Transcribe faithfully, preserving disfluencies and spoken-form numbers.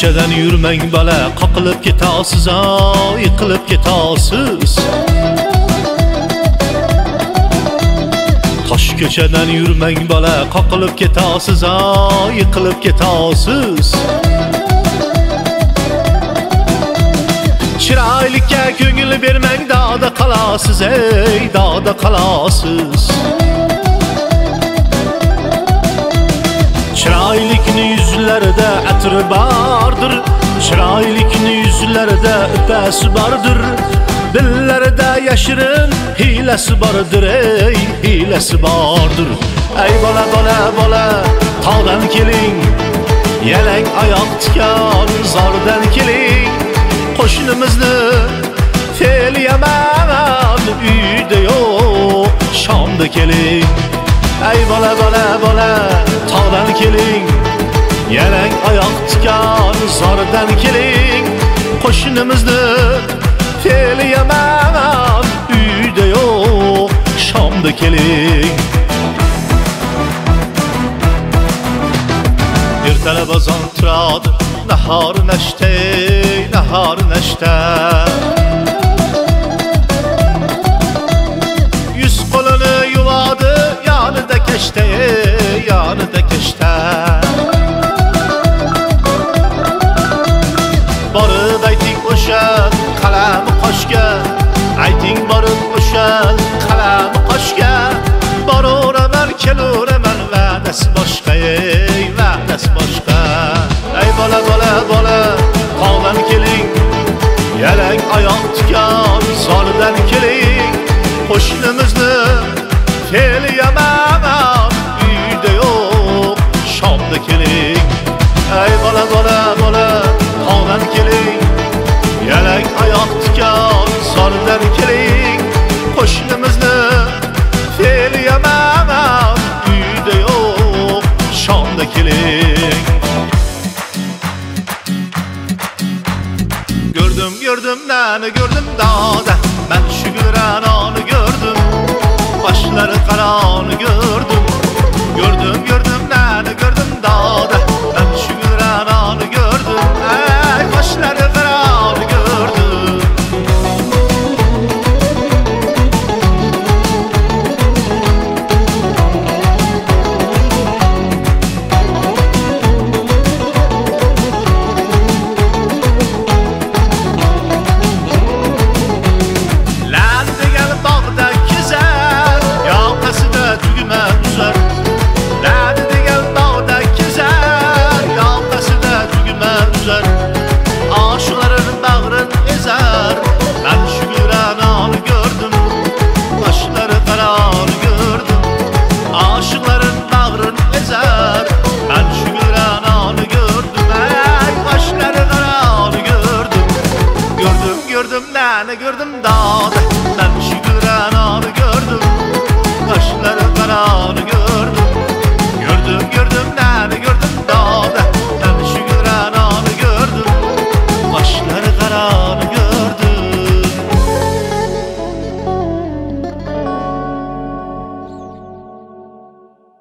ko'chadan yurmang bola, qoqilib ketasiz, yiqilib ketasiz. Tosh ko'chadan yurmang bola, qoqilib ketasiz, yiqilib ketasiz. Chiroylikka ko'ngil bermang, da'da qalasiz, ey da'da qalasiz. Chiroylikni yuzlarida atri bardir, chiroylikni yuzlarida upasi bardir. Dillarida yashirin hilasi bardir, ey hilasi bardir. Ey bola bola bola, tog'dan keling, yalang oyoq tikan zordan keling. Qo'shnimizni fel yaman uyda yo'q, Shomda keling. Ey bola bola bola, tog'dan keling, yalang oyoq tikan zordan keling. Qo'shnimizni fel yaman uyda yo'q, Shomda keling. Ertalab azon turadi, nahor nashta, nahor nashta. Yuz qo'lini yuvadi, yonida kashta, yonida kashta. Borib ayting o'sha qalami qoshga, ayting borib o'sha qalami qoshga. Boraman, kelaman, va'dasi boshqa, ey va'dasi boshqa. Ey bola bola bola, tog'dan keling, yalang oyoq tikan zordan keling. Qo'shnimizni fel yaman uyda yo'q, Shomda keling. Ey bola bola bola, tog'dan keling, yalang oyoq tikan zordan keling. Qo'shnimizni fel yaman uyda yo'q, Shomda keling. Gördüm gördüm nani gördüm dağda, ben şu gürananı gördüm, başları karanı gördüm. Gördüm gördüm nani gördüm dağda, ben şu gürananı gördüm, ey başları karanı gördüm. Gördüm nane gördüm dağ.